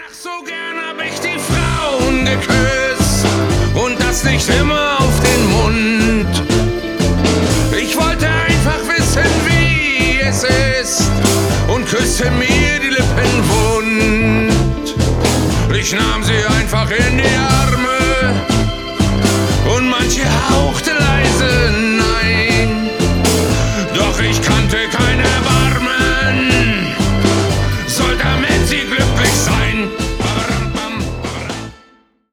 Ach, so gern hab ich die Frauen geküsst und das nicht immer auf den Mund. Ich wollte einfach wissen, wie es ist und küsste mir die Lippen wund. Ich nahm sie einfach in die Arme und manche hauchte leise nein. Doch ich kannte keine